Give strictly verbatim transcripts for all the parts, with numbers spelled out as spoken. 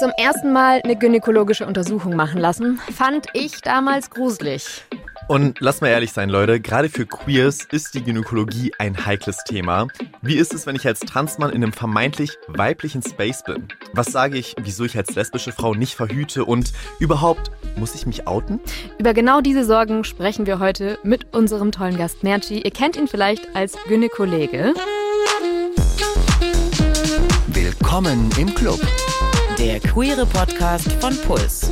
zum ersten Mal eine gynäkologische Untersuchung machen lassen, fand ich damals gruselig. Und lass mal ehrlich sein, Leute, gerade für Queers ist die Gynäkologie ein heikles Thema. Wie ist es, wenn ich als Transmann in einem vermeintlich weiblichen Space bin? Was sage ich, wieso ich als lesbische Frau nicht verhüte und überhaupt, muss ich mich outen? Über genau diese Sorgen sprechen wir heute mit unserem tollen Gast Merci. Ihr kennt ihn vielleicht als Gynäkolege. Willkommen im Club. Der queere Podcast von Puls.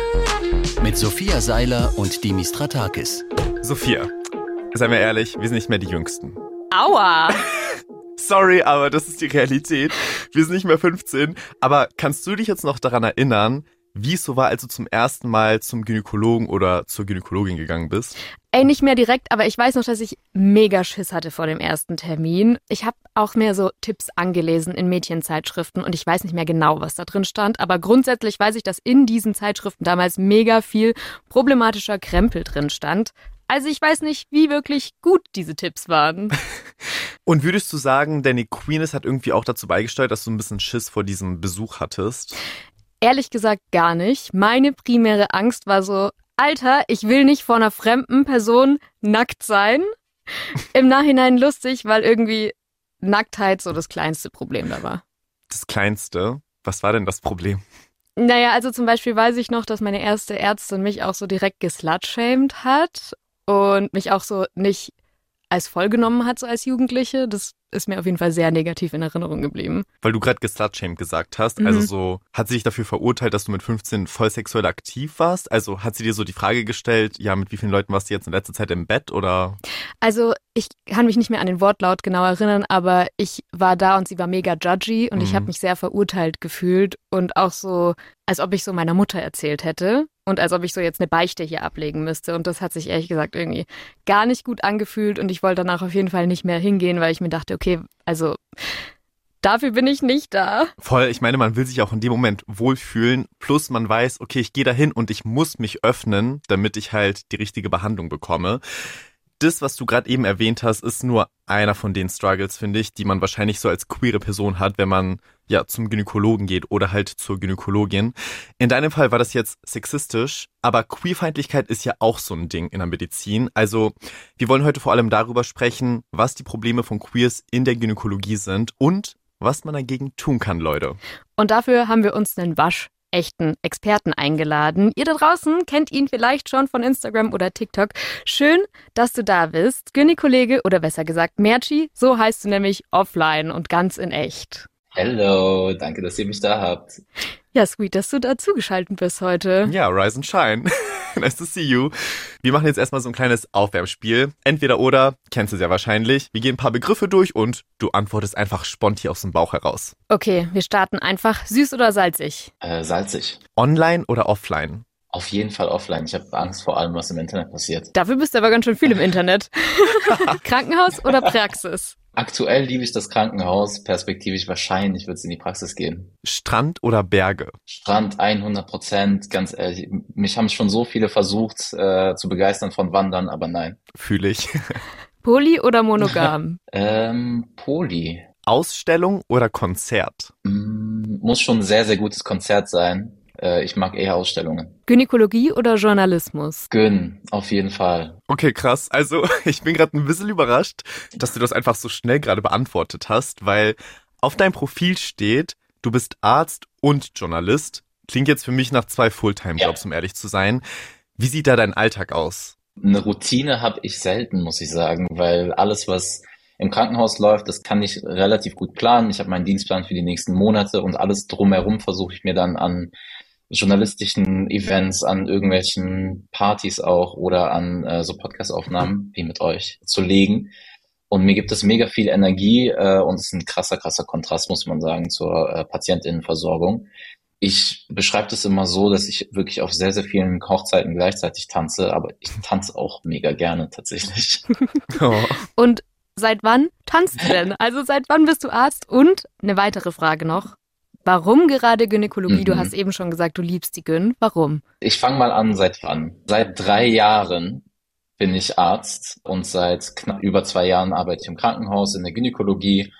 Mit Sophia Seiler und Dimis Stratakis. Sophia, seien wir ehrlich, wir sind nicht mehr die Jüngsten. Aua! Sorry, aber das ist die Realität. Wir sind nicht mehr fünfzehn. Aber kannst du dich jetzt noch daran erinnern, wie es so war, als du zum ersten Mal zum Gynäkologen oder zur Gynäkologin gegangen bist? Ey, nicht mehr direkt, aber ich weiß noch, dass ich mega Schiss hatte vor dem ersten Termin. Ich habe auch mehr so Tipps angelesen in Mädchenzeitschriften und ich weiß nicht mehr genau, was da drin stand. Aber grundsätzlich weiß ich, dass in diesen Zeitschriften damals mega viel problematischer Krempel drin stand. Also ich weiß nicht, wie wirklich gut diese Tipps waren. Und würdest du sagen, deine Queerness hat irgendwie auch dazu beigesteuert, dass du ein bisschen Schiss vor diesem Besuch hattest? Ehrlich gesagt gar nicht. Meine primäre Angst war so, Alter, ich will nicht vor einer fremden Person nackt sein. Im Nachhinein lustig, weil irgendwie Nacktheit so das kleinste Problem da war. Das kleinste? Was war denn das Problem? Naja, also zum Beispiel weiß ich noch, dass meine erste Ärztin mich auch so direkt geslutshamed hat und mich auch so nicht als voll genommen hat, so als Jugendliche. Das ist mir auf jeden Fall sehr negativ in Erinnerung geblieben. Weil du gerade geslutshamed gesagt hast, Mhm. also so, hat sie dich dafür verurteilt, dass du mit fünfzehn voll sexuell aktiv warst? Also hat sie dir so die Frage gestellt, ja, mit wie vielen Leuten warst du jetzt in letzter Zeit im Bett oder? Also ich kann mich nicht mehr an den Wortlaut genau erinnern, aber ich war da und sie war mega judgy und Mhm. ich habe mich sehr verurteilt gefühlt und auch so, als ob ich so meiner Mutter erzählt hätte und als ob ich so jetzt eine Beichte hier ablegen müsste und das hat sich ehrlich gesagt irgendwie gar nicht gut angefühlt und ich wollte danach auf jeden Fall nicht mehr hingehen, weil ich mir dachte, okay, also dafür bin ich nicht da. Voll, ich meine, man will sich auch in dem Moment wohlfühlen, plus man weiß, okay, ich gehe dahin und ich muss mich öffnen, damit ich halt die richtige Behandlung bekomme. Das, was du gerade eben erwähnt hast, ist nur einer von den Struggles, finde ich, die man wahrscheinlich so als queere Person hat, wenn man ja zum Gynäkologen geht oder halt zur Gynäkologin. In deinem Fall war das jetzt sexistisch, aber Queerfeindlichkeit ist ja auch so ein Ding in der Medizin. Also wir wollen heute vor allem darüber sprechen, was die Probleme von Queers in der Gynäkologie sind und was man dagegen tun kann, Leute. Und dafür haben wir uns einen waschechten Experten eingeladen. Ihr da draußen kennt ihn vielleicht schon von Instagram oder TikTok. Schön, dass du da bist. Gynäkolege oder besser gesagt Merci, so heißt du nämlich offline und ganz in echt. Hello, danke, dass ihr mich da habt. Ja, sweet, dass du dazugeschaltet bist heute. Ja, rise and shine. Nice to see you. Wir machen jetzt erstmal so ein kleines Aufwärmspiel. Entweder oder, kennst du es ja wahrscheinlich. Wir gehen ein paar Begriffe durch und du antwortest einfach spontan aus dem Bauch heraus. Okay, wir starten einfach. Süß oder salzig? Äh, salzig. Online oder offline? Auf jeden Fall offline. Ich habe Angst vor allem, was im Internet passiert. Dafür bist du aber ganz schön viel im Internet. Krankenhaus oder Praxis? Aktuell liebe ich das Krankenhaus. Perspektivisch wahrscheinlich wird es in die Praxis gehen. Strand oder Berge? Strand hundert Prozent. Ganz ehrlich, mich haben schon so viele versucht äh, zu begeistern von Wandern, aber nein. Fühle ich. Poly oder monogam? Ähm, Poli. Ausstellung oder Konzert? Mm, muss schon ein sehr, sehr gutes Konzert sein. Äh, ich mag eher Ausstellungen. Gynäkologie oder Journalismus? Gyn, auf jeden Fall. Okay, krass. Also ich bin gerade ein bisschen überrascht, dass du das einfach so schnell gerade beantwortet hast, weil auf deinem Profil steht, du bist Arzt und Journalist. Klingt jetzt für mich nach zwei Fulltime-Jobs, Ja. um ehrlich zu sein. Wie sieht da dein Alltag aus? Eine Routine habe ich selten, muss ich sagen, weil alles, was im Krankenhaus läuft, das kann ich relativ gut planen. Ich habe meinen Dienstplan für die nächsten Monate und alles drumherum versuche ich mir dann an journalistischen Events, an irgendwelchen Partys auch oder an äh, so Podcast-Aufnahmen wie mit euch zu legen. Und mir gibt es mega viel Energie äh, und es ist ein krasser, krasser Kontrast, muss man sagen, zur äh, Patientinnenversorgung. Ich beschreibe das immer so, dass ich wirklich auf sehr, sehr vielen Hochzeiten gleichzeitig tanze, aber ich tanze auch mega gerne tatsächlich. Oh. Und seit wann tanzt du denn? Also seit wann bist du Arzt? Und eine weitere Frage noch. Warum gerade Gynäkologie? Mhm. Du hast eben schon gesagt, du liebst die Gyn. Warum? Ich fange mal an, seit wann? Seit drei Jahren bin ich Arzt und seit knapp über zwei Jahren arbeite ich im Krankenhaus in der Gynäkologie.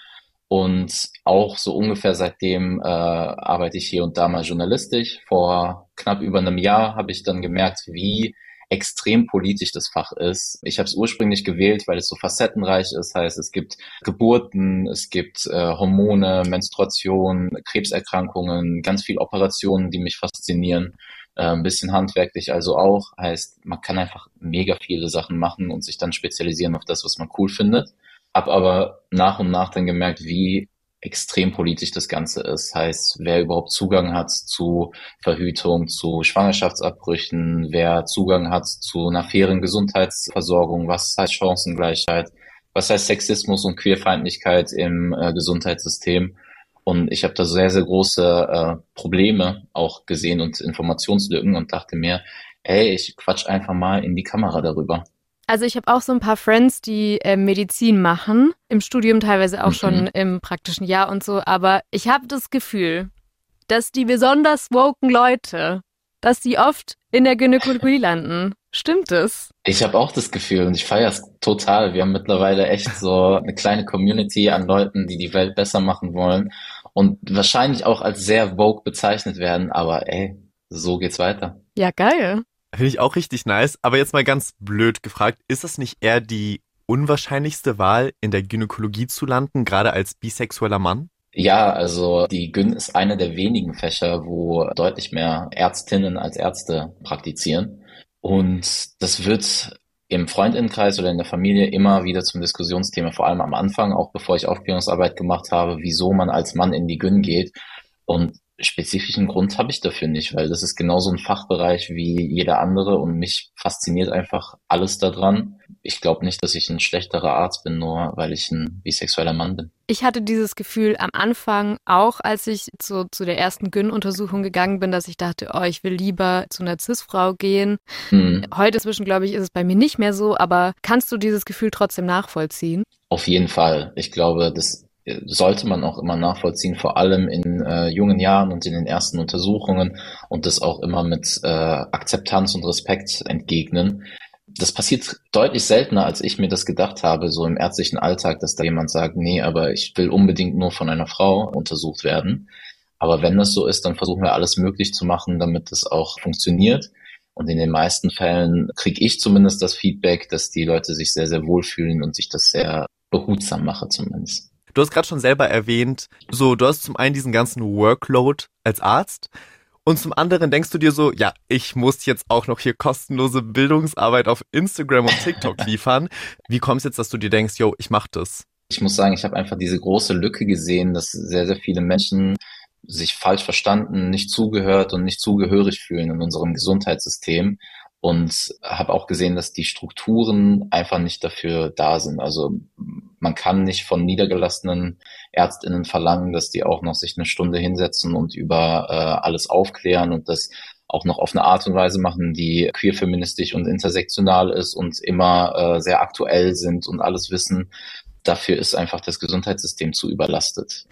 Und auch so ungefähr seitdem äh, arbeite ich hier und da mal journalistisch. Vor knapp über einem Jahr habe ich dann gemerkt, wie extrem politisch das Fach ist. Ich habe es ursprünglich gewählt, weil es so facettenreich ist. Heißt, es gibt Geburten, es gibt äh, Hormone, Menstruation, Krebserkrankungen, ganz viel Operationen, die mich faszinieren. Äh, ein bisschen handwerklich also auch. Heißt, man kann einfach mega viele Sachen machen und sich dann spezialisieren auf das, was man cool findet. Hab aber nach und nach dann gemerkt, wie extrem politisch das Ganze ist. Heißt, wer überhaupt Zugang hat zu Verhütung, zu Schwangerschaftsabbrüchen, wer Zugang hat zu einer fairen Gesundheitsversorgung, was heißt Chancengleichheit, was heißt Sexismus und Queerfeindlichkeit im äh, Gesundheitssystem. Und ich habe da sehr, sehr große äh, Probleme auch gesehen und Informationslücken und dachte mir, ey, ich quatsch einfach mal in die Kamera darüber. Also ich habe auch so ein paar Friends, die äh, Medizin machen, im Studium teilweise auch mhm. schon im praktischen Jahr und so, aber ich habe das Gefühl, dass die besonders woken Leute, dass die oft in der Gynäkologie landen. Stimmt es? Ich habe auch das Gefühl und ich feiere es total. Wir haben mittlerweile echt so eine kleine Community an Leuten, die die Welt besser machen wollen und wahrscheinlich auch als sehr woke bezeichnet werden, aber ey, so geht's weiter. Ja, geil. Finde ich auch richtig nice. Aber jetzt mal ganz blöd gefragt, ist das nicht eher die unwahrscheinlichste Wahl, in der Gynäkologie zu landen, gerade als bisexueller Mann? Ja, also die Gyn ist eine der wenigen Fächer, wo deutlich mehr Ärztinnen als Ärzte praktizieren. Und das wird im Freundinnenkreis oder in der Familie immer wieder zum Diskussionsthema, vor allem am Anfang, auch bevor ich Aufklärungsarbeit gemacht habe, wieso man als Mann in die Gyn geht. Und spezifischen Grund habe ich dafür nicht, weil das ist genauso ein Fachbereich wie jeder andere und mich fasziniert einfach alles daran. Ich glaube nicht, dass ich ein schlechterer Arzt bin, nur weil ich ein bisexueller Mann bin. Ich hatte dieses Gefühl am Anfang auch, als ich zu, zu der ersten Gyn-Untersuchung gegangen bin, dass ich dachte, oh, ich will lieber zu einer Cis-Frau gehen. Hm. Heute inzwischen, glaube ich, ist es bei mir nicht mehr so, aber kannst du dieses Gefühl trotzdem nachvollziehen? Auf jeden Fall. Ich glaube, das sollte man auch immer nachvollziehen, vor allem in äh, jungen Jahren und in den ersten Untersuchungen und das auch immer mit äh, Akzeptanz und Respekt entgegnen. Das passiert deutlich seltener, als ich mir das gedacht habe, so im ärztlichen Alltag, dass da jemand sagt, nee, aber ich will unbedingt nur von einer Frau untersucht werden. Aber wenn das so ist, dann versuchen wir alles möglich zu machen, damit das auch funktioniert. Und in den meisten Fällen kriege ich zumindest das Feedback, dass die Leute sich sehr, sehr wohlfühlen und sich das sehr behutsam mache zumindest. Du hast gerade schon selber erwähnt, so du hast zum einen diesen ganzen Workload als Arzt und zum anderen denkst du dir so, ja, ich muss jetzt auch noch hier kostenlose Bildungsarbeit auf Instagram und TikTok liefern. Wie kommt es jetzt, dass du dir denkst, yo, ich mach das? Ich muss sagen, ich habe einfach diese große Lücke gesehen, dass sehr, sehr viele Menschen sich falsch verstanden, nicht zugehört und nicht zugehörig fühlen in unserem Gesundheitssystem. Und habe auch gesehen, dass die Strukturen einfach nicht dafür da sind. Also man kann nicht von niedergelassenen ÄrztInnen verlangen, dass die auch noch sich eine Stunde hinsetzen und über äh, alles aufklären und das auch noch auf eine Art und Weise machen, die queerfeministisch und intersektional ist und immer äh, sehr aktuell sind und alles wissen. Dafür ist einfach das Gesundheitssystem zu überlastet.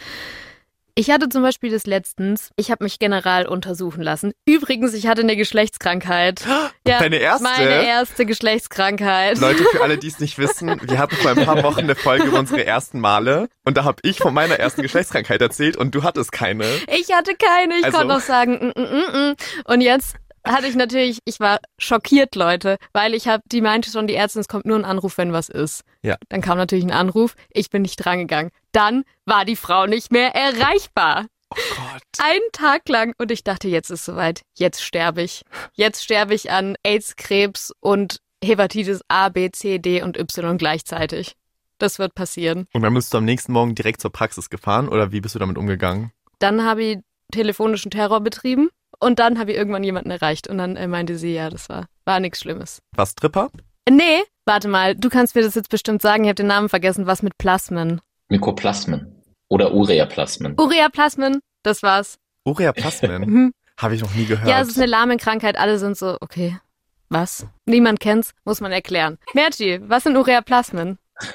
Ich hatte zum Beispiel das letztens, ich habe mich general untersuchen lassen. Übrigens, ich hatte eine Geschlechtskrankheit. Ja, Deine erste? Meine erste Geschlechtskrankheit. Leute, für alle, die es nicht wissen, wir hatten vor ein paar Wochen eine Folge über unsere ersten Male und da habe ich von meiner ersten Geschlechtskrankheit erzählt und du hattest keine. Ich hatte keine, ich Also- konnte noch sagen, mm, mm, mm, mm. Und jetzt hatte ich natürlich, ich war schockiert, Leute, weil ich habe, die meinte schon, die Ärztin, es kommt nur ein Anruf, wenn was ist. Ja. Dann kam natürlich ein Anruf, ich bin nicht drangegangen. Dann war die Frau nicht mehr erreichbar. Oh Gott. Einen Tag lang und ich dachte, jetzt ist soweit, jetzt sterbe ich. Jetzt sterbe ich an AIDS, Krebs und Hepatitis A, B, C, D und Y gleichzeitig. Das wird passieren. Und dann bist du am nächsten Morgen direkt zur Praxis gefahren oder wie bist du damit umgegangen? Dann habe ich telefonischen Terror betrieben. Und dann habe ich irgendwann jemanden erreicht und dann äh, meinte sie, ja, das war, war nichts Schlimmes. Was, Tripper? Nee, warte mal, du kannst mir das jetzt bestimmt sagen, ich habe den Namen vergessen, was mit Plasmen? Mykoplasmen oder Ureaplasmen. Ureaplasmen, das war's. Ureaplasmen? Mhm. Habe ich noch nie gehört. Ja, es ist eine Lahmenkrankheit, alle sind so, okay, was? Niemand kennt's, muss man erklären. Merci, was sind Ureaplasmen?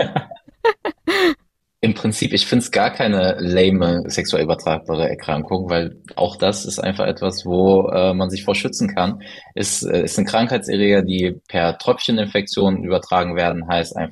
Im Prinzip, ich finde es gar keine lame sexuell übertragbare Erkrankung, weil auch das ist einfach etwas, wo äh, man sich vor schützen kann. Es äh, ist ein Krankheitserreger, die per Tröpfcheninfektion übertragen werden, heißt einfach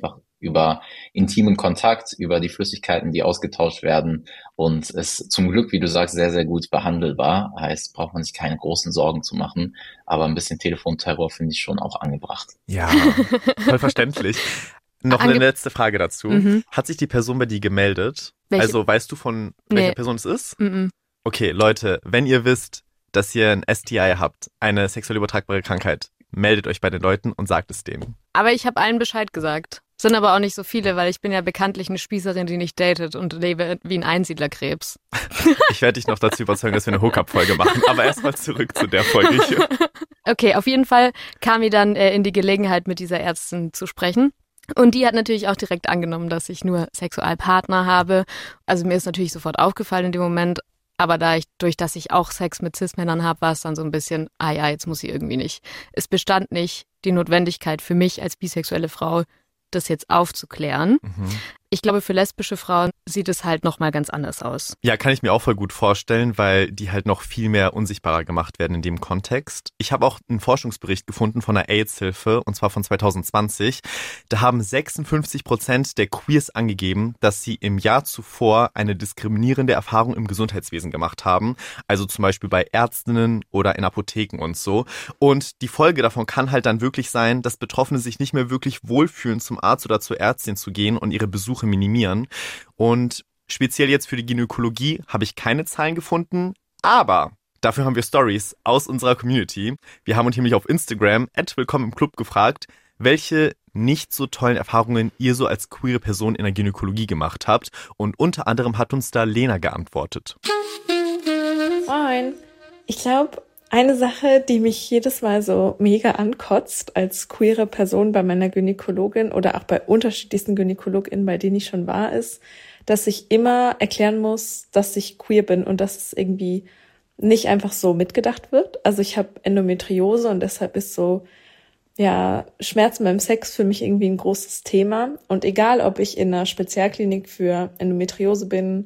über intimen Kontakt, über die Flüssigkeiten, die ausgetauscht werden und ist zum Glück, wie du sagst, sehr, sehr gut behandelbar. Heißt, braucht man sich keine großen Sorgen zu machen, aber ein bisschen Telefonterror finde ich schon auch angebracht. Ja, voll verständlich. Noch Ange- eine letzte Frage dazu. Mhm. Hat sich die Person bei dir gemeldet? Welche? Also weißt du von welcher Nee. Person es ist? Mhm. Okay, Leute, wenn ihr wisst, dass ihr ein S T I habt, eine sexuell übertragbare Krankheit, meldet euch bei den Leuten und sagt es denen. Aber ich habe allen Bescheid gesagt. Sind aber auch nicht so viele, weil ich bin ja bekanntlich eine Spießerin, die nicht datet und lebe wie ein Einsiedlerkrebs. Ich werde dich noch dazu überzeugen, dass wir eine Hookup-Folge machen. Aber erstmal zurück zu der Folge hier. Okay, auf jeden Fall kam ich dann äh, in die Gelegenheit, mit dieser Ärztin zu sprechen. Und die hat natürlich auch direkt angenommen, dass ich nur Sexualpartner habe. Also mir ist natürlich sofort aufgefallen in dem Moment. Aber da ich, durch dass ich auch Sex mit Cis-Männern habe, war es dann so ein bisschen, ah ja, jetzt muss sie irgendwie nicht. Es bestand nicht die Notwendigkeit für mich als bisexuelle Frau, das jetzt aufzuklären. Mhm. Ich glaube, für lesbische Frauen sieht es halt nochmal ganz anders aus. Ja, kann ich mir auch voll gut vorstellen, weil die halt noch viel mehr unsichtbarer gemacht werden in dem Kontext. Ich habe auch einen Forschungsbericht gefunden von der AIDS-Hilfe, und zwar von zwanzig zwanzig. Da haben sechsundfünfzig Prozent der Queers angegeben, dass sie im Jahr zuvor eine diskriminierende Erfahrung im Gesundheitswesen gemacht haben. Also zum Beispiel bei Ärztinnen oder in Apotheken und so. Und die Folge davon kann halt dann wirklich sein, dass Betroffene sich nicht mehr wirklich wohlfühlen, zum Arzt oder zur Ärztin zu gehen und ihre Besuche minimieren. Und speziell jetzt für die Gynäkologie habe ich keine Zahlen gefunden, aber dafür haben wir Stories aus unserer Community. Wir haben uns nämlich auf Instagram at willkommen im Club gefragt, welche nicht so tollen Erfahrungen ihr so als queere Person in der Gynäkologie gemacht habt. Und unter anderem hat uns da Lena geantwortet. Moin. Ich glaube, eine Sache, die mich jedes Mal so mega ankotzt als queere Person bei meiner Gynäkologin oder auch bei unterschiedlichsten GynäkologInnen, bei denen ich schon war, ist, dass ich immer erklären muss, dass ich queer bin und dass es irgendwie nicht einfach so mitgedacht wird. Also ich habe Endometriose und deshalb ist so, ja, Schmerzen beim Sex für mich irgendwie ein großes Thema. Und egal, ob ich in einer Spezialklinik für Endometriose bin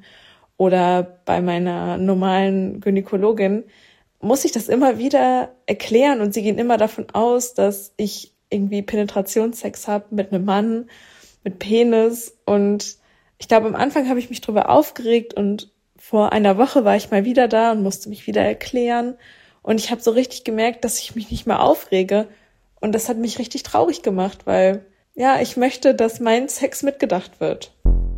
oder bei meiner normalen Gynäkologin, muss ich das immer wieder erklären und sie gehen immer davon aus, dass ich irgendwie Penetrationssex habe mit einem Mann, mit Penis und ich glaube, am Anfang habe ich mich drüber aufgeregt und vor einer Woche war ich mal wieder da und musste mich wieder erklären und ich habe so richtig gemerkt, dass ich mich nicht mehr aufrege und das hat mich richtig traurig gemacht, weil ja, ich möchte, dass mein Sex mitgedacht wird.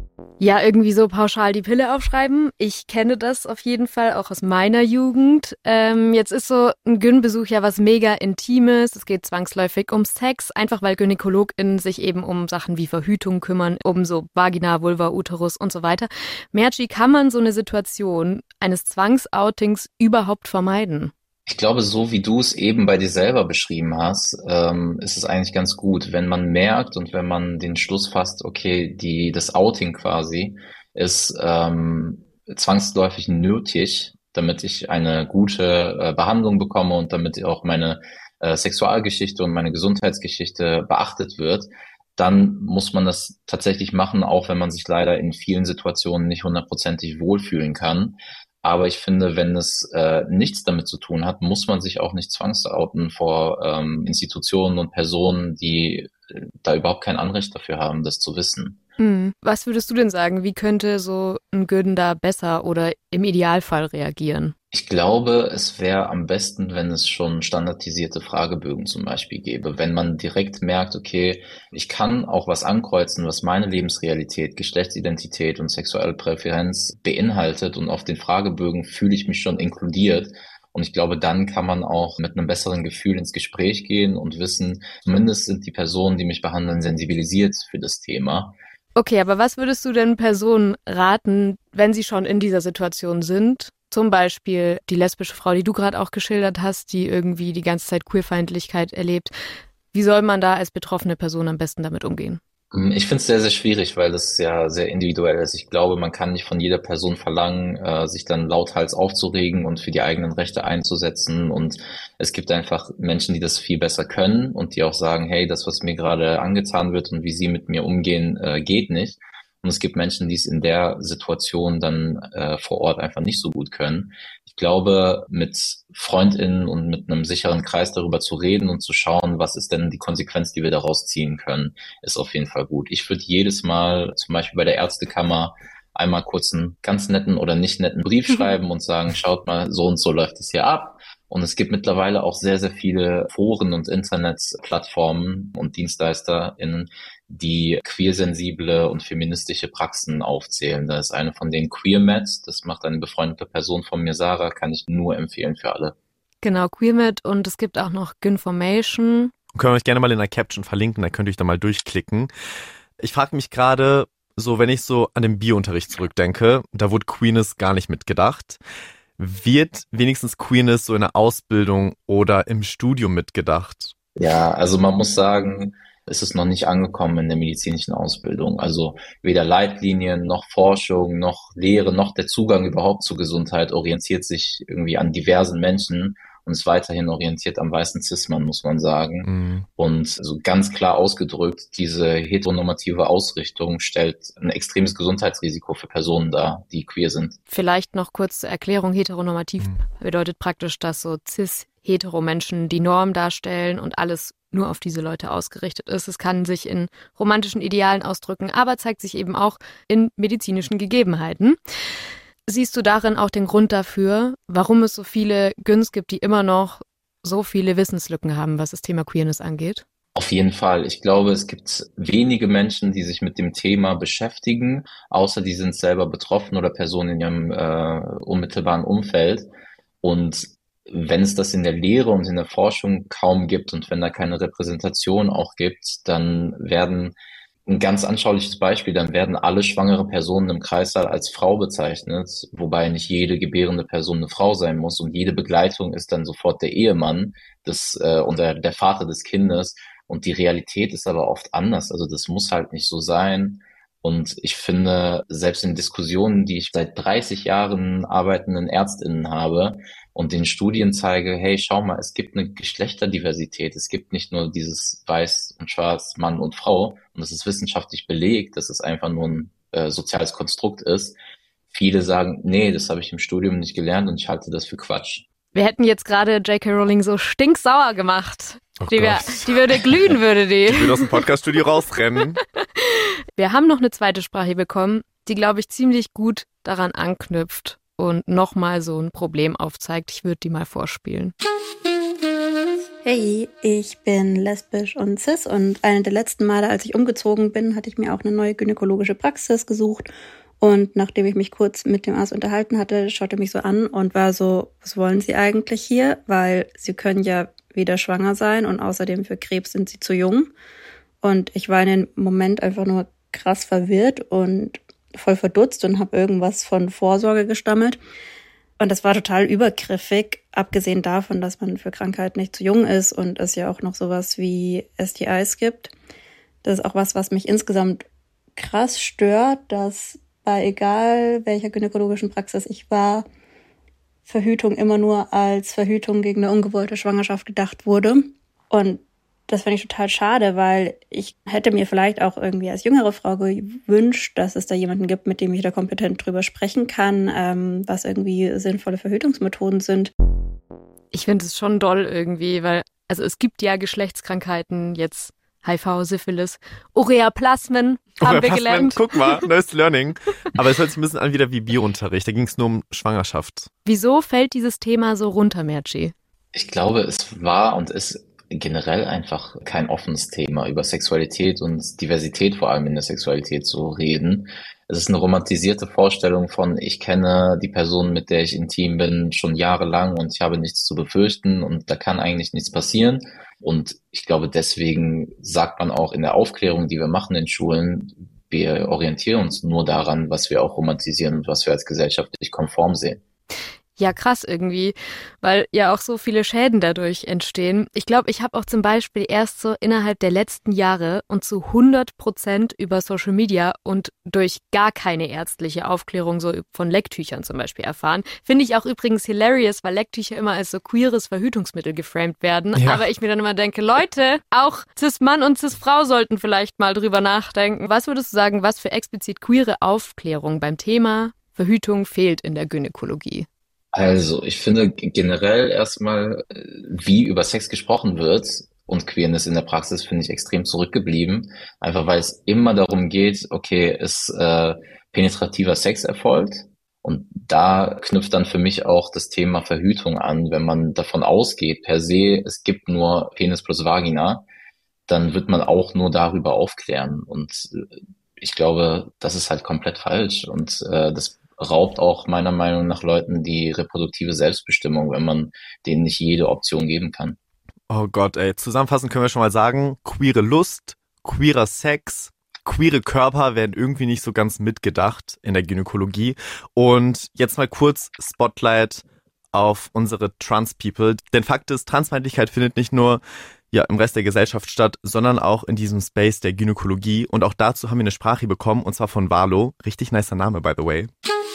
Ja, irgendwie so pauschal die Pille aufschreiben. Ich kenne das auf jeden Fall auch aus meiner Jugend. Ähm, jetzt ist so ein Gyn-Besuch ja was mega Intimes. Es geht zwangsläufig um Sex, einfach weil GynäkologInnen sich eben um Sachen wie Verhütung kümmern, um so Vagina, Vulva, Uterus und so weiter. Merci, kann man so eine Situation eines Zwangsoutings überhaupt vermeiden? Ich glaube, so wie du es eben bei dir selber beschrieben hast, ähm, ist es eigentlich ganz gut, wenn man merkt und wenn man den Schluss fasst, okay, die, das Outing quasi ist ähm, zwangsläufig nötig, damit ich eine gute äh, Behandlung bekomme und damit auch meine äh, Sexualgeschichte und meine Gesundheitsgeschichte beachtet wird, dann muss man das tatsächlich machen, auch wenn man sich leider in vielen Situationen nicht hundertprozentig wohlfühlen kann. Aber ich finde, wenn es äh, nichts damit zu tun hat, muss man sich auch nicht zwangsouten vor ähm, Institutionen und Personen, die äh, da überhaupt kein Anrecht dafür haben, das zu wissen. Hm. Was würdest du denn sagen? Wie könnte so ein Gyn da besser oder im Idealfall reagieren? Ich glaube, es wäre am besten, wenn es schon standardisierte Fragebögen zum Beispiel gäbe. Wenn man direkt merkt, okay, ich kann auch was ankreuzen, was meine Lebensrealität, Geschlechtsidentität und sexuelle Präferenz beinhaltet und auf den Fragebögen fühle ich mich schon inkludiert. Und ich glaube, dann kann man auch mit einem besseren Gefühl ins Gespräch gehen und wissen, zumindest sind die Personen, die mich behandeln, sensibilisiert für das Thema. Okay, aber was würdest du denn Personen raten, wenn sie schon in dieser Situation sind? Zum Beispiel die lesbische Frau, die du gerade auch geschildert hast, die irgendwie die ganze Zeit Queerfeindlichkeit erlebt. Wie soll man da als betroffene Person am besten damit umgehen? Ich finde es sehr, sehr schwierig, weil das ja sehr individuell ist. Ich glaube, man kann nicht von jeder Person verlangen, äh, sich dann lauthals aufzuregen und für die eigenen Rechte einzusetzen. Und es gibt einfach Menschen, die das viel besser können und die auch sagen, hey, das, was mir gerade angetan wird und wie sie mit mir umgehen, äh, geht nicht. Und es gibt Menschen, die es in der Situation dann äh, vor Ort einfach nicht so gut können. Ich glaube, mit FreundInnen und mit einem sicheren Kreis darüber zu reden und zu schauen, was ist denn die Konsequenz, die wir daraus ziehen können, ist auf jeden Fall gut. Ich würde jedes Mal, zum Beispiel bei der Ärztekammer, einmal kurz einen ganz netten oder nicht netten Brief schreiben und sagen, schaut mal, so und so läuft es hier ab. Und es gibt mittlerweile auch sehr, sehr viele Foren und Internetplattformen und DienstleisterInnen, die queersensible und feministische Praxen aufzählen. Da ist eine von denen QueerMed, das macht eine befreundete Person von mir, Sarah, kann ich nur empfehlen für alle. Genau, QueerMed, und es gibt auch noch Ginformation. Können wir euch gerne mal in der Caption verlinken, da könnt ihr euch da mal durchklicken. Ich frage mich gerade, so wenn ich so an den Biounterricht zurückdenke, da wurde Queerness gar nicht mitgedacht. Wird wenigstens Queerness so in der Ausbildung oder im Studium mitgedacht? Ja, also man muss sagen, es ist noch nicht angekommen in der medizinischen Ausbildung. Also weder Leitlinien noch Forschung noch Lehre noch der Zugang überhaupt zur Gesundheit orientiert sich irgendwie an diversen Menschen und ist weiterhin orientiert am weißen Cis-Mann, muss man sagen. Mhm. Und so ganz klar ausgedrückt, diese heteronormative Ausrichtung stellt ein extremes Gesundheitsrisiko für Personen dar, die queer sind. Vielleicht noch kurz zur Erklärung. Heteronormativ mhm. bedeutet praktisch, dass so cis-hetero-Menschen die Norm darstellen und alles nur auf diese Leute ausgerichtet ist. Es kann sich in romantischen Idealen ausdrücken, aber zeigt sich eben auch in medizinischen Gegebenheiten. Siehst du darin auch den Grund dafür, warum es so viele Gyns gibt, die immer noch so viele Wissenslücken haben, was das Thema Queerness angeht? Auf jeden Fall. Ich glaube, es gibt wenige Menschen, die sich mit dem Thema beschäftigen, außer die sind selber betroffen oder Personen in ihrem äh, unmittelbaren Umfeld. Und wenn es das in der Lehre und in der Forschung kaum gibt und wenn da keine Repräsentation auch gibt, dann werden, ein ganz anschauliches Beispiel, dann werden alle schwangere Personen im Kreissaal als Frau bezeichnet, wobei nicht jede gebärende Person eine Frau sein muss und jede Begleitung ist dann sofort der Ehemann des, äh, und der, der Vater des Kindes und die Realität ist aber oft anders, also das muss halt nicht so sein. Und ich finde, selbst in Diskussionen, die ich seit dreißig Jahren arbeitenden ÄrztInnen habe und den Studien zeige, hey, schau mal, es gibt eine Geschlechterdiversität. Es gibt nicht nur dieses Weiß und Schwarz, Mann und Frau. Und das ist wissenschaftlich belegt, dass es einfach nur ein äh, soziales Konstrukt ist. Viele sagen, nee, das habe ich im Studium nicht gelernt und ich halte das für Quatsch. Wir hätten jetzt gerade J K Rowling so stinksauer gemacht. Oh die, wär, die würde glühen, würde die. Die würde aus dem Podcaststudio rausrennen. Wir haben noch eine zweite Sprache bekommen, die, glaube ich, ziemlich gut daran anknüpft und nochmal so ein Problem aufzeigt. Ich würde die mal vorspielen. Hey, ich bin lesbisch und cis und eine der letzten Male, als ich umgezogen bin, hatte ich mir auch eine neue gynäkologische Praxis gesucht. Und nachdem ich mich kurz mit dem Arzt unterhalten hatte, schaute er mich so an und war so, was wollen Sie eigentlich hier? Weil Sie können ja weder schwanger sein und außerdem für Krebs sind Sie zu jung. Und ich war in dem Moment einfach nur krass verwirrt und voll verdutzt und habe irgendwas von Vorsorge gestammelt. Und das war total übergriffig, abgesehen davon, dass man für Krankheiten nicht zu jung ist und es ja auch noch sowas wie S T Is gibt. Das ist auch was, was mich insgesamt krass stört, dass bei egal welcher gynäkologischen Praxis ich war, Verhütung immer nur als Verhütung gegen eine ungewollte Schwangerschaft gedacht wurde. Und das finde ich total schade, weil ich hätte mir vielleicht auch irgendwie als jüngere Frau gewünscht, dass es da jemanden gibt, mit dem ich da kompetent drüber sprechen kann, ähm, was irgendwie sinnvolle Verhütungsmethoden sind. Ich finde es schon doll irgendwie, weil also es gibt ja Geschlechtskrankheiten, jetzt H I V, Syphilis, Ureaplasmen, haben wir gelernt. Guck mal, neues Learning. Aber es hört sich ein bisschen an wieder wie Biounterricht. Da ging es nur um Schwangerschaft. Wieso fällt dieses Thema so runter, Merci? Ich glaube, es war und ist generell einfach kein offenes Thema, über Sexualität und Diversität vor allem in der Sexualität zu reden. Es ist eine romantisierte Vorstellung von, ich kenne die Person, mit der ich intim bin, schon jahrelang und ich habe nichts zu befürchten und da kann eigentlich nichts passieren. Und ich glaube, deswegen sagt man auch in der Aufklärung, die wir machen in Schulen, wir orientieren uns nur daran, was wir auch romantisieren und was wir als gesellschaftlich konform sehen. Ja, krass irgendwie, weil ja auch so viele Schäden dadurch entstehen. Ich glaube, ich habe auch zum Beispiel erst so innerhalb der letzten Jahre und zu hundert Prozent über Social Media und durch gar keine ärztliche Aufklärung so von Lecktüchern zum Beispiel erfahren. Finde ich auch übrigens hilarious, weil Lecktücher immer als so queeres Verhütungsmittel geframed werden. Ja. Aber ich mir dann immer denke, Leute, auch Cis-Mann und Cis-Frau sollten vielleicht mal drüber nachdenken. Was würdest du sagen, was für explizit queere Aufklärung beim Thema Verhütung fehlt in der Gynäkologie? Also, ich finde generell erstmal, äh, wie über Sex gesprochen wird und Queerness in der Praxis, finde ich extrem zurückgeblieben. Einfach weil es immer darum geht, okay, ist äh, penetrativer Sex erfolgt? Und da knüpft dann für mich auch das Thema Verhütung an. Wenn man davon ausgeht, per se, es gibt nur Penis plus Vagina, dann wird man auch nur darüber aufklären. Und äh, ich glaube, das ist halt komplett falsch. Und äh, das raubt auch meiner Meinung nach Leuten die reproduktive Selbstbestimmung, wenn man denen nicht jede Option geben kann. Oh Gott, ey. Zusammenfassend können wir schon mal sagen, queere Lust, queerer Sex, queere Körper werden irgendwie nicht so ganz mitgedacht in der Gynäkologie. Und jetzt mal kurz Spotlight auf unsere Trans-People. Denn Fakt ist, Transfeindlichkeit findet nicht nur ja im Rest der Gesellschaft statt, sondern auch in diesem Space der Gynäkologie. Und auch dazu haben wir eine Sprache bekommen, und zwar von Valo. Richtig nicer Name, by the way.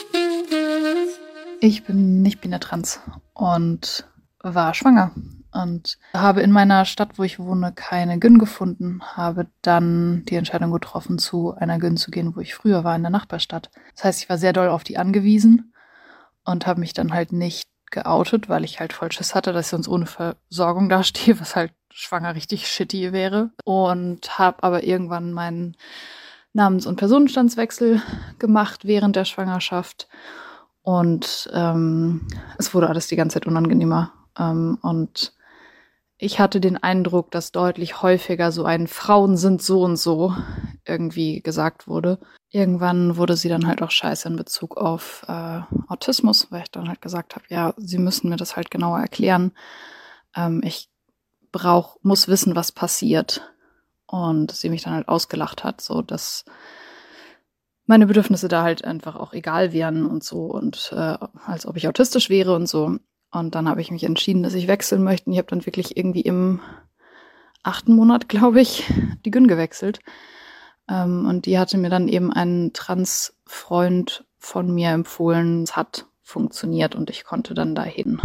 Ich bin nicht binär trans und war schwanger und habe in meiner Stadt, wo ich wohne, keine Gyn gefunden, habe dann die Entscheidung getroffen, zu einer Gyn zu gehen, wo ich früher war, in der Nachbarstadt. Das heißt, ich war sehr doll auf die angewiesen und habe mich dann halt nicht geoutet, weil ich halt voll Schiss hatte, dass ich sonst ohne Versorgung dastehe, was halt schwanger richtig shitty wäre. Und habe aber irgendwann meinen Namens- und Personenstandswechsel gemacht während der Schwangerschaft. Und ähm, es wurde alles die ganze Zeit unangenehmer. Ähm, und ich hatte den Eindruck, dass deutlich häufiger so ein Frauen sind so und so irgendwie gesagt wurde. Irgendwann wurde sie dann halt auch scheiße in Bezug auf äh, Autismus, weil ich dann halt gesagt habe, ja, sie müssen mir das halt genauer erklären. Ähm, ich brauch, muss wissen, was passiert. Und sie mich dann halt ausgelacht hat, so dass meine Bedürfnisse da halt einfach auch egal wären und so und äh, als ob ich autistisch wäre und so. Und dann habe ich mich entschieden, dass ich wechseln möchte. Und ich habe dann wirklich irgendwie im achten Monat, glaube ich, die Gyn gewechselt. Ähm, und die hatte mir dann eben einen Trans-Freund von mir empfohlen. Es hat funktioniert und ich konnte dann dahin.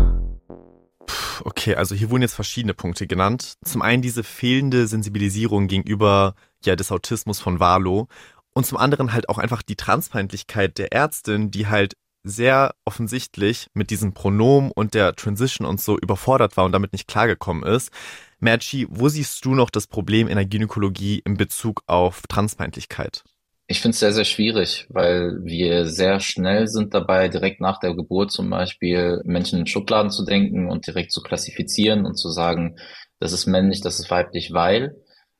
Okay, also hier wurden jetzt verschiedene Punkte genannt. Zum einen diese fehlende Sensibilisierung gegenüber ja des Autismus von Valo. Und zum anderen halt auch einfach die Transfeindlichkeit der Ärztin, die halt sehr offensichtlich mit diesem Pronomen und der Transition und so überfordert war und damit nicht klargekommen ist. Merci, wo siehst du noch das Problem in der Gynäkologie in Bezug auf Transfeindlichkeit? Ich finde es sehr, sehr schwierig, weil wir sehr schnell sind dabei, direkt nach der Geburt zum Beispiel Menschen in Schubladen zu denken und direkt zu klassifizieren und zu sagen, das ist männlich, das ist weiblich, weil.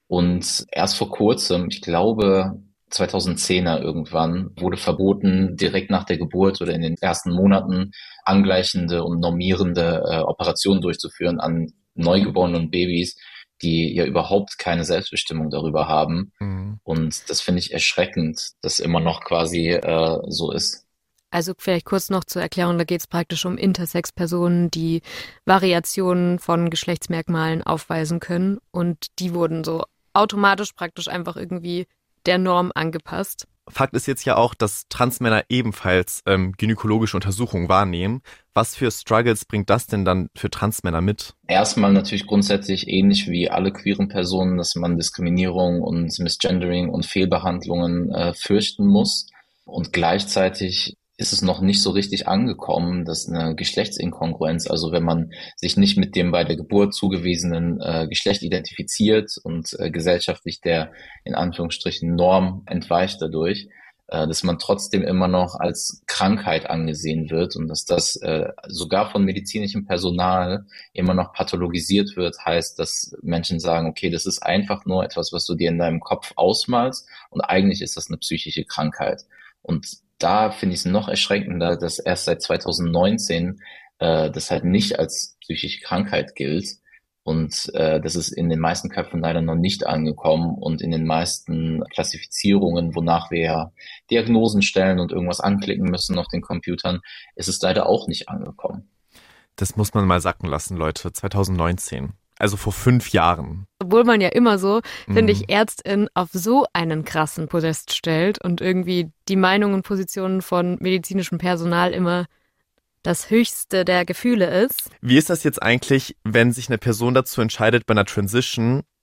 Und erst vor kurzem, ich glaube, zweitausendzehner irgendwann, wurde verboten, direkt nach der Geburt oder in den ersten Monaten angleichende und normierende äh, Operationen durchzuführen an neugeborenen Babys, die ja überhaupt keine Selbstbestimmung darüber haben. Mhm. Und das finde ich erschreckend, dass immer noch quasi äh, so ist. Also vielleicht kurz noch zur Erklärung, da geht es praktisch um Intersex-Personen, die Variationen von Geschlechtsmerkmalen aufweisen können. Und die wurden so automatisch praktisch einfach irgendwie der Norm angepasst. Fakt ist jetzt ja auch, dass Transmänner ebenfalls ähm, gynäkologische Untersuchungen wahrnehmen. Was für Struggles bringt das denn dann für Transmänner mit? Erstmal natürlich grundsätzlich ähnlich wie alle queeren Personen, dass man Diskriminierung und Misgendering und Fehlbehandlungen äh, fürchten muss. Und gleichzeitig ist es noch nicht so richtig angekommen, dass eine Geschlechtsinkongruenz, also wenn man sich nicht mit dem bei der Geburt zugewiesenen äh, Geschlecht identifiziert und äh, gesellschaftlich der in Anführungsstrichen Norm entweicht dadurch, äh, dass man trotzdem immer noch als Krankheit angesehen wird und dass das äh, sogar von medizinischem Personal immer noch pathologisiert wird, heißt, dass Menschen sagen, okay, das ist einfach nur etwas, was du dir in deinem Kopf ausmalst und eigentlich ist das eine psychische Krankheit. Und da finde ich es noch erschreckender, dass erst seit zweitausendneunzehn äh, das halt nicht als psychische Krankheit gilt. Und äh, das ist in den meisten Köpfen leider noch nicht angekommen. Und in den meisten Klassifizierungen, wonach wir ja Diagnosen stellen und irgendwas anklicken müssen auf den Computern, ist es leider auch nicht angekommen. Das muss man mal sacken lassen, Leute. zweitausendneunzehn. Also vor fünf Jahren. Obwohl man ja immer so, Mhm. finde ich, Ärztin auf so einen krassen Podest stellt und irgendwie die Meinungen und Positionen von medizinischem Personal immer das höchste der Gefühle ist. Wie ist das jetzt eigentlich, wenn sich eine Person dazu entscheidet, bei einer Transition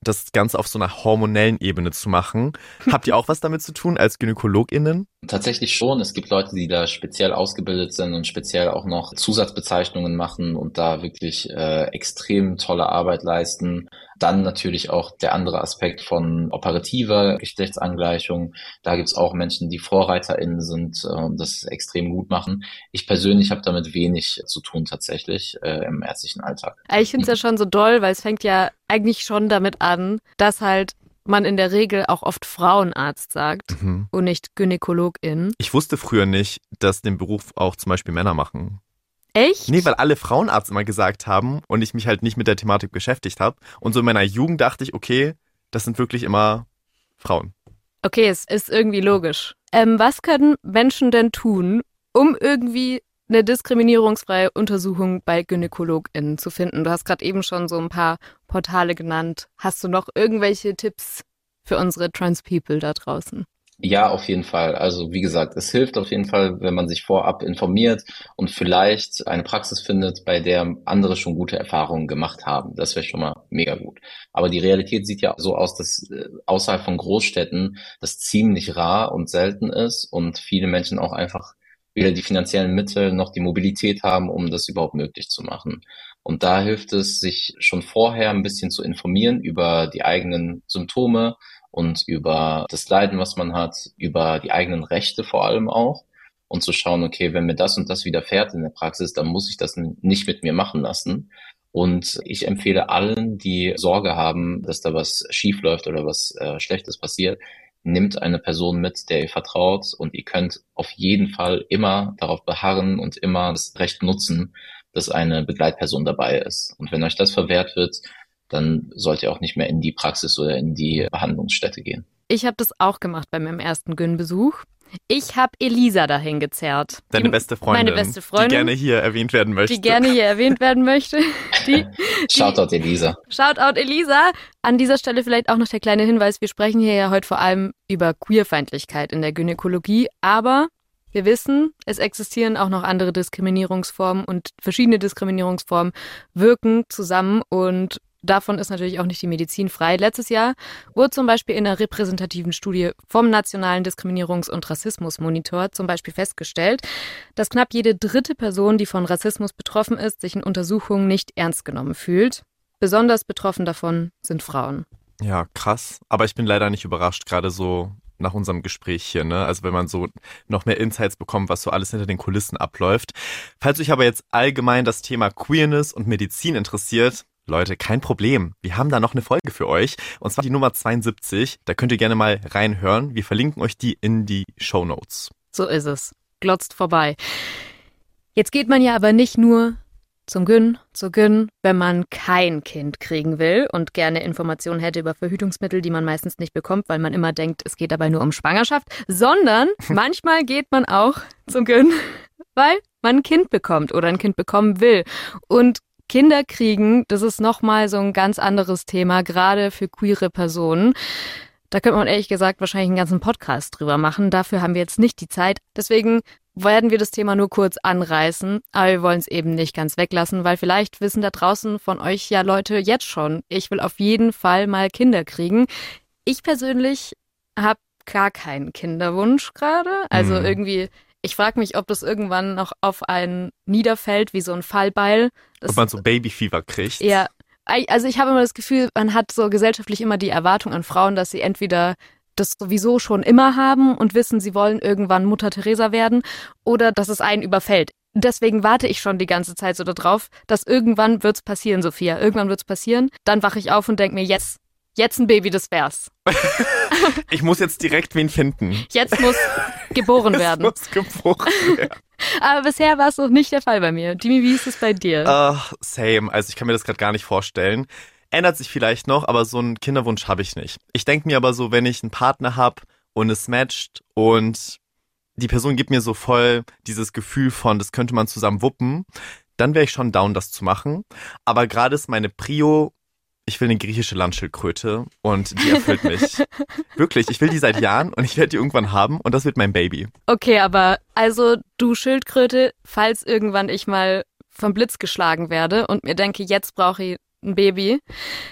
das Ganze auf so einer hormonellen Ebene zu machen. Habt ihr auch was damit zu tun als GynäkologInnen? Tatsächlich schon. Es gibt Leute, die da speziell ausgebildet sind und speziell auch noch Zusatzbezeichnungen machen und da wirklich äh, extrem tolle Arbeit leisten. Dann natürlich auch der andere Aspekt von operativer Geschlechtsangleichung. Da gibt's auch Menschen, die VorreiterInnen sind äh, und das extrem gut machen. Ich persönlich habe damit wenig zu tun tatsächlich äh, im ärztlichen Alltag. Ich finde es ja schon so doll, weil es fängt ja eigentlich schon damit an, dass halt man in der Regel auch oft Frauenarzt sagt mhm. und nicht Gynäkologin. Ich wusste früher nicht, dass den Beruf auch zum Beispiel Männer machen. Echt? Nee, weil alle Frauenarzt immer gesagt haben und ich mich halt nicht mit der Thematik beschäftigt habe. Und so in meiner Jugend dachte ich, okay, das sind wirklich immer Frauen. Okay, es ist irgendwie logisch. Ähm, was können Menschen denn tun, um irgendwie eine diskriminierungsfreie Untersuchung bei GynäkologInnen zu finden? Du hast gerade eben schon so ein paar Portale genannt. Hast du noch irgendwelche Tipps für unsere Trans-People da draußen? Ja, auf jeden Fall. Also wie gesagt, es hilft auf jeden Fall, wenn man sich vorab informiert und vielleicht eine Praxis findet, bei der andere schon gute Erfahrungen gemacht haben. Das wäre schon mal mega gut. Aber die Realität sieht ja so aus, dass äh, außerhalb von Großstädten das ziemlich rar und selten ist und viele Menschen auch einfach weder die finanziellen Mittel noch die Mobilität haben, um das überhaupt möglich zu machen. Und da hilft es, sich schon vorher ein bisschen zu informieren über die eigenen Symptome und über das Leiden, was man hat, über die eigenen Rechte vor allem auch und zu schauen, okay, wenn mir das und das widerfährt in der Praxis, dann muss ich das nicht mit mir machen lassen. Und ich empfehle allen, die Sorge haben, dass da was schief läuft oder was äh, Schlechtes passiert, nimmt eine Person mit, der ihr vertraut und ihr könnt auf jeden Fall immer darauf beharren und immer das Recht nutzen, dass eine Begleitperson dabei ist. Und wenn euch das verwehrt wird, dann sollt ihr auch nicht mehr in die Praxis oder in die Behandlungsstätte gehen. Ich habe das auch gemacht bei meinem ersten Gyn-Besuch. Ich habe Elisa dahin gezerrt. Deine beste Freundin, meine beste Freundin, die gerne hier erwähnt werden möchte. Die gerne hier erwähnt werden möchte. Die, Shoutout Elisa. Shoutout Elisa. An dieser Stelle vielleicht auch noch der kleine Hinweis, wir sprechen hier ja heute vor allem über Queerfeindlichkeit in der Gynäkologie, aber wir wissen, es existieren auch noch andere Diskriminierungsformen und verschiedene Diskriminierungsformen wirken zusammen und davon ist natürlich auch nicht die Medizin frei. Letztes Jahr wurde zum Beispiel in einer repräsentativen Studie vom Nationalen Diskriminierungs- und Rassismusmonitor zum Beispiel festgestellt, dass knapp jede dritte Person, die von Rassismus betroffen ist, sich in Untersuchungen nicht ernst genommen fühlt. Besonders betroffen davon sind Frauen. Ja, krass. Aber ich bin leider nicht überrascht, gerade so nach unserem Gespräch hier, ne? Also wenn man so noch mehr Insights bekommt, was so alles hinter den Kulissen abläuft. Falls euch aber jetzt allgemein das Thema Queerness und Medizin interessiert, Leute, kein Problem. Wir haben da noch eine Folge für euch. Und zwar die Nummer zweiundsiebzig. Da könnt ihr gerne mal reinhören. Wir verlinken euch die in die Shownotes. So ist es. Glotzt vorbei. Jetzt geht man ja aber nicht nur zum Gyn, zur Gyn, wenn man kein Kind kriegen will und gerne Informationen hätte über Verhütungsmittel, die man meistens nicht bekommt, weil man immer denkt, es geht dabei nur um Schwangerschaft, sondern manchmal geht man auch zum Gyn, weil man ein Kind bekommt oder ein Kind bekommen will. Und Kinder kriegen, das ist nochmal so ein ganz anderes Thema, gerade für queere Personen. Da könnte man ehrlich gesagt wahrscheinlich einen ganzen Podcast drüber machen. Dafür haben wir jetzt nicht die Zeit. Deswegen werden wir das Thema nur kurz anreißen, aber wir wollen es eben nicht ganz weglassen, weil vielleicht wissen da draußen von euch ja Leute jetzt schon, ich will auf jeden Fall mal Kinder kriegen. Ich persönlich habe gar keinen Kinderwunsch gerade. Also mhm. irgendwie... Ich frage mich, ob das irgendwann noch auf einen niederfällt, wie so ein Fallbeil. Das, ob man so Babyfieber kriegt. Ja, also ich habe immer das Gefühl, man hat so gesellschaftlich immer die Erwartung an Frauen, dass sie entweder das sowieso schon immer haben und wissen, sie wollen irgendwann Mutter Teresa werden oder dass es einen überfällt. Deswegen warte ich schon die ganze Zeit so darauf, dass irgendwann wird's passieren, Sophia. Irgendwann wird's passieren. Dann wache ich auf und denke mir, yes, jetzt ein Baby, das wär's. Ich muss jetzt direkt wen finden. Jetzt muss geboren werden. Jetzt muss geboren werden. Aber bisher war es noch nicht der Fall bei mir. Dimi, wie ist es bei dir? Uh, same. Also ich kann mir das gerade gar nicht vorstellen. Ändert sich vielleicht noch, aber so einen Kinderwunsch habe ich nicht. Ich denke mir aber so, wenn ich einen Partner habe und es matcht und die Person gibt mir so voll dieses Gefühl von, das könnte man zusammen wuppen, dann wäre ich schon down, das zu machen. Aber gerade ist meine Prio, ich will eine griechische Landschildkröte und die erfüllt mich. Wirklich, ich will die seit Jahren und ich werde die irgendwann haben und das wird mein Baby. Okay, aber also du Schildkröte, falls irgendwann ich mal vom Blitz geschlagen werde und mir denke, jetzt brauche ich ein Baby,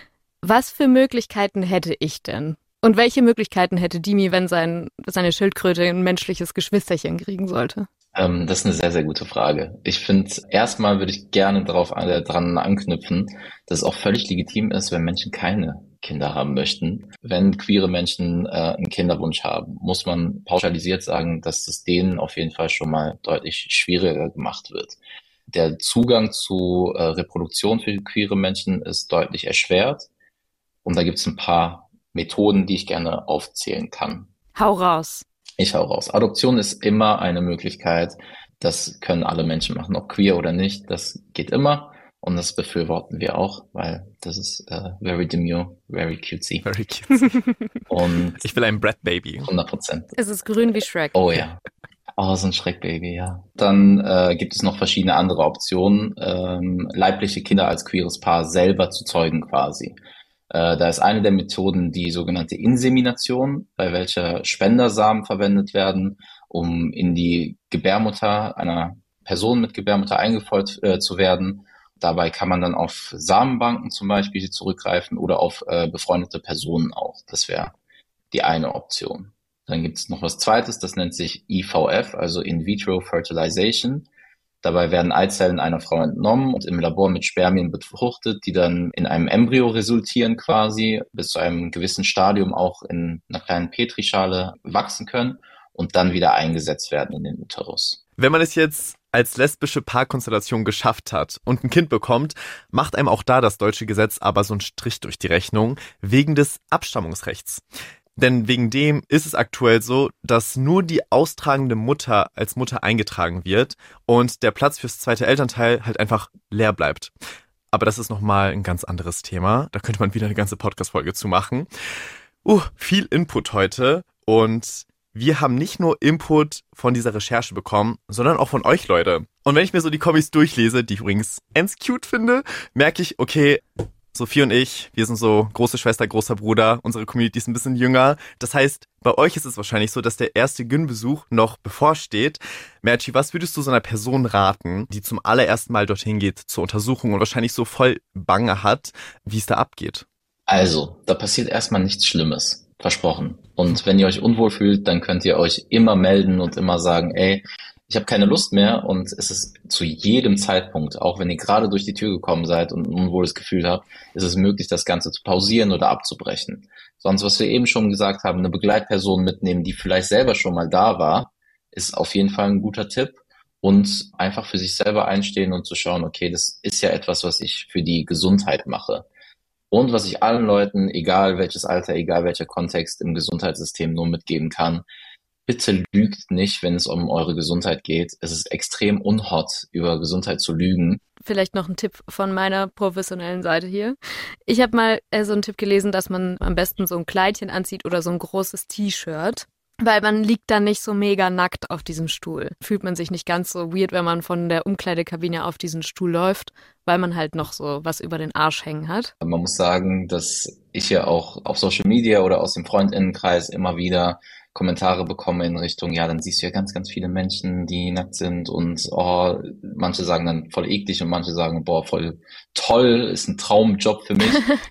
Was für Möglichkeiten hätte ich denn? Und welche Möglichkeiten hätte Dimi, wenn sein, seine Schildkröte ein menschliches Geschwisterchen kriegen sollte? Ähm, das ist eine sehr, sehr gute Frage. Ich finde, erstmal würde ich gerne darauf äh, dran anknüpfen, dass es auch völlig legitim ist, wenn Menschen keine Kinder haben möchten. Wenn queere Menschen äh, einen Kinderwunsch haben, muss man pauschalisiert sagen, dass es denen auf jeden Fall schon mal deutlich schwieriger gemacht wird. Der Zugang zu äh, Reproduktion für queere Menschen ist deutlich erschwert. Und da gibt es ein paar Methoden, die ich gerne aufzählen kann. Hau raus. Ich hau raus. Adoption ist immer eine Möglichkeit. Das können alle Menschen machen, ob queer oder nicht. Das geht immer. Und das befürworten wir auch, weil das ist uh, very demure, very cutesy. Very cutesy. Und ich will ein Brad-Baby. hundert Prozent. Es ist grün wie Shrek. Oh ja. Oh, so ein Schreckbaby, ja. Dann äh, gibt es noch verschiedene andere Optionen, ähm, leibliche Kinder als queeres Paar selber zu zeugen quasi. Äh, da ist eine der Methoden die sogenannte Insemination, bei welcher Spendersamen verwendet werden, um in die Gebärmutter einer Person mit Gebärmutter eingefeuert äh, zu werden. Dabei kann man dann auf Samenbanken zum Beispiel zurückgreifen oder auf äh, befreundete Personen auch. Das wäre die eine Option. Dann gibt es noch was Zweites, das nennt sich I V F, also In Vitro Fertilization. Dabei werden Eizellen einer Frau entnommen und im Labor mit Spermien befruchtet, die dann in einem Embryo resultieren quasi, bis zu einem gewissen Stadium auch in einer kleinen Petrischale wachsen können und dann wieder eingesetzt werden in den Uterus. Wenn man es jetzt als lesbische Paarkonstellation geschafft hat und ein Kind bekommt, macht einem auch da das deutsche Gesetz aber so einen Strich durch die Rechnung wegen des Abstammungsrechts. Denn wegen dem ist es aktuell so, dass nur die austragende Mutter als Mutter eingetragen wird und der Platz fürs zweite Elternteil halt einfach leer bleibt. Aber das ist nochmal ein ganz anderes Thema. Da könnte man wieder eine ganze Podcast-Folge zu machen. Uh, viel Input heute und wir haben nicht nur Input von dieser Recherche bekommen, sondern auch von euch, Leute. Und wenn ich mir so die Comics durchlese, die ich übrigens ends cute finde, merke ich, okay, Sophie und ich, wir sind so große Schwester, großer Bruder, unsere Community ist ein bisschen jünger. Das heißt, bei euch ist es wahrscheinlich so, dass der erste Gyn-Besuch noch bevorsteht. Merci, was würdest du so einer Person raten, die zum allerersten Mal dorthin geht zur Untersuchung und wahrscheinlich so voll Bange hat, wie es da abgeht? Also, da passiert erstmal nichts Schlimmes. Versprochen. Und wenn ihr euch unwohl fühlt, dann könnt ihr euch immer melden und immer sagen, ey, ich habe keine Lust mehr, und es ist zu jedem Zeitpunkt, auch wenn ihr gerade durch die Tür gekommen seid und ein unwohles Gefühl habt, ist es möglich, das Ganze zu pausieren oder abzubrechen. Sonst, was wir eben schon gesagt haben, eine Begleitperson mitnehmen, die vielleicht selber schon mal da war, ist auf jeden Fall ein guter Tipp. Und einfach für sich selber einstehen und zu schauen, okay, das ist ja etwas, was ich für die Gesundheit mache. Und was ich allen Leuten, egal welches Alter, egal welcher Kontext im Gesundheitssystem nur mitgeben kann, bitte lügt nicht, wenn es um eure Gesundheit geht. Es ist extrem unhot, über Gesundheit zu lügen. Vielleicht noch ein Tipp von meiner professionellen Seite hier. Ich habe mal äh, so einen Tipp gelesen, dass man am besten so ein Kleidchen anzieht oder so ein großes T-Shirt, weil man liegt dann nicht so mega nackt auf diesem Stuhl. Fühlt man sich nicht ganz so weird, wenn man von der Umkleidekabine auf diesen Stuhl läuft, weil man halt noch so was über den Arsch hängen hat. Man muss sagen, dass ich ja auch auf Social Media oder aus dem Freundinnenkreis immer wieder Kommentare bekomme in Richtung, ja, dann siehst du ja ganz, ganz viele Menschen, die nackt sind, und oh, manche sagen dann voll eklig und manche sagen, boah, voll toll, ist ein Traumjob für mich.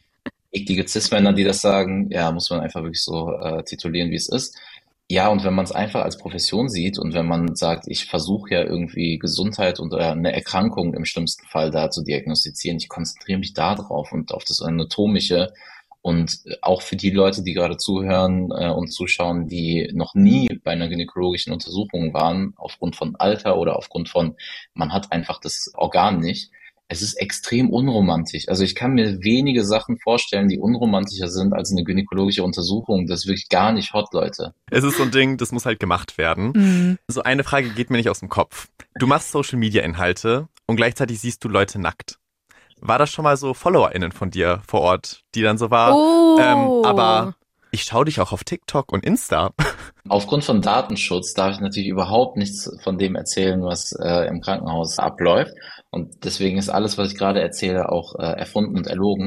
Eklige Cis-Männer, die das sagen, ja, muss man einfach wirklich so äh, titulieren, wie es ist. Ja, und wenn man es einfach als Profession sieht und wenn man sagt, ich versuche ja irgendwie Gesundheit und oder eine Erkrankung im schlimmsten Fall da zu diagnostizieren, ich konzentriere mich da drauf und auf das Anatomische. Und auch für die Leute, die gerade zuhören äh, und zuschauen, die noch nie bei einer gynäkologischen Untersuchung waren, aufgrund von Alter oder aufgrund von, man hat einfach das Organ nicht. Es ist extrem unromantisch. Also ich kann mir wenige Sachen vorstellen, die unromantischer sind als eine gynäkologische Untersuchung. Das ist wirklich gar nicht hot, Leute. Es ist so ein Ding, das muss halt gemacht werden. Mhm. So eine Frage geht mir nicht aus dem Kopf. Du machst Social-Media-Inhalte und gleichzeitig siehst du Leute nackt. War das schon mal so FollowerInnen von dir vor Ort, die dann so war? Oh. Ähm, aber ich schaue dich auch auf TikTok und Insta. Aufgrund von Datenschutz darf ich natürlich überhaupt nichts von dem erzählen, was äh, im Krankenhaus abläuft. Und deswegen ist alles, was ich gerade erzähle, auch äh, erfunden und erlogen.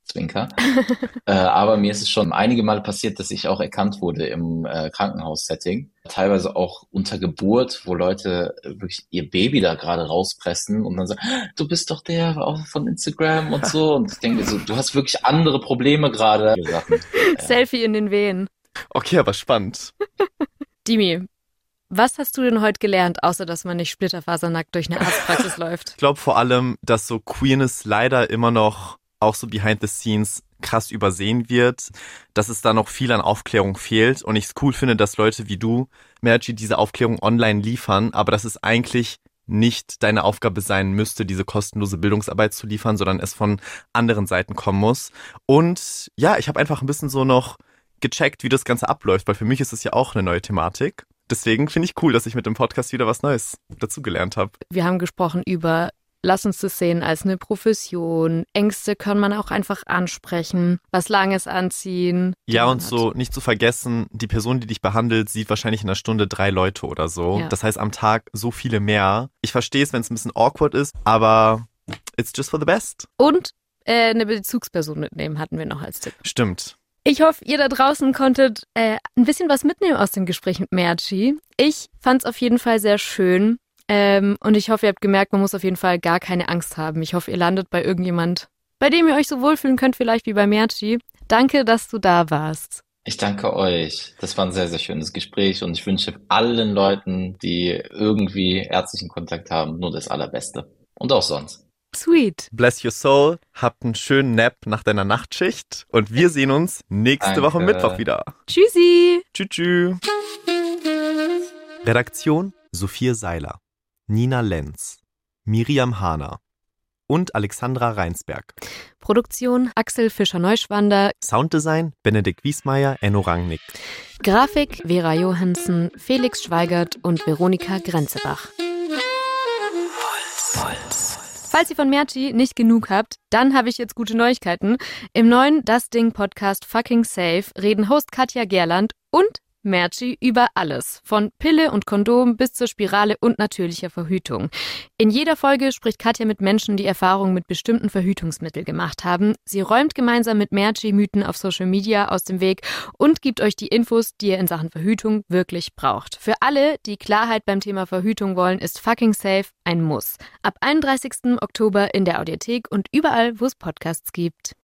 Zwinker. äh, aber mir ist es schon einige Male passiert, dass ich auch erkannt wurde im äh, Krankenhaussetting. Teilweise auch unter Geburt, wo Leute wirklich ihr Baby da gerade rauspressen und dann sagen, du bist doch der auch von Instagram und so. Und ich denke so, du hast wirklich andere Probleme gerade. Ja. Selfie in den Wehen. Okay, aber spannend. Dimi, was hast du denn heute gelernt, außer dass man nicht splitterfasernackt durch eine Arztpraxis läuft? Ich glaube vor allem, dass so Queerness leider immer noch auch so behind the scenes krass übersehen wird, dass es da noch viel an Aufklärung fehlt und ich es cool finde, dass Leute wie du, Merci, diese Aufklärung online liefern, aber dass es eigentlich nicht deine Aufgabe sein müsste, diese kostenlose Bildungsarbeit zu liefern, sondern es von anderen Seiten kommen muss. Und ja, ich habe einfach ein bisschen so noch gecheckt, wie das Ganze abläuft, weil für mich ist es ja auch eine neue Thematik. Deswegen finde ich cool, dass ich mit dem Podcast wieder was Neues dazugelernt habe. Wir haben gesprochen über, lass uns das sehen als eine Profession. Ängste kann man auch einfach ansprechen. Was Langes anziehen. Ja, und so nicht zu vergessen, die Person, die dich behandelt, sieht wahrscheinlich in einer Stunde drei Leute oder so. Ja. Das heißt am Tag so viele mehr. Ich verstehe es, wenn es ein bisschen awkward ist, aber it's just for the best. Und äh, eine Bezugsperson mitnehmen hatten wir noch als Tipp. Stimmt. Ich hoffe, ihr da draußen konntet äh, ein bisschen was mitnehmen aus dem Gespräch mit Merci. Ich fand es auf jeden Fall sehr schön. Ähm, und ich hoffe, ihr habt gemerkt, man muss auf jeden Fall gar keine Angst haben. Ich hoffe, ihr landet bei irgendjemand, bei dem ihr euch so wohlfühlen könnt, vielleicht wie bei Merci. Danke, dass du da warst. Ich danke euch. Das war ein sehr, sehr schönes Gespräch und ich wünsche allen Leuten, die irgendwie ärztlichen Kontakt haben, nur das Allerbeste. Und auch sonst. Sweet. Bless your soul. Habt einen schönen Nap nach deiner Nachtschicht und wir sehen uns nächste Danke. Woche Mittwoch wieder. Tschüssi. Tschüss. Tschüss. Redaktion Sophia Seiler, Nina Lenz, Miriam Hahner und Alexandra Reinsberg. Produktion Axel Fischer-Neuschwander. Sounddesign Benedikt Wiesmeier, Enno Rangnick. Grafik Vera Johansen, Felix Schweigert und Veronika Grenzebach. Falls ihr von Merci nicht genug habt, dann habe ich jetzt gute Neuigkeiten. Im neuen Das Ding Podcast Fucking Safe reden Host Katja Gerland und Merci über alles, von Pille und Kondom bis zur Spirale und natürlicher Verhütung. In jeder Folge spricht Katja mit Menschen, die Erfahrungen mit bestimmten Verhütungsmitteln gemacht haben. Sie räumt gemeinsam mit Merci Mythen auf Social Media aus dem Weg und gibt euch die Infos, die ihr in Sachen Verhütung wirklich braucht. Für alle, die Klarheit beim Thema Verhütung wollen, ist Fucking Safe ein Muss. Ab einunddreißigsten Oktober in der Audiothek und überall, wo es Podcasts gibt.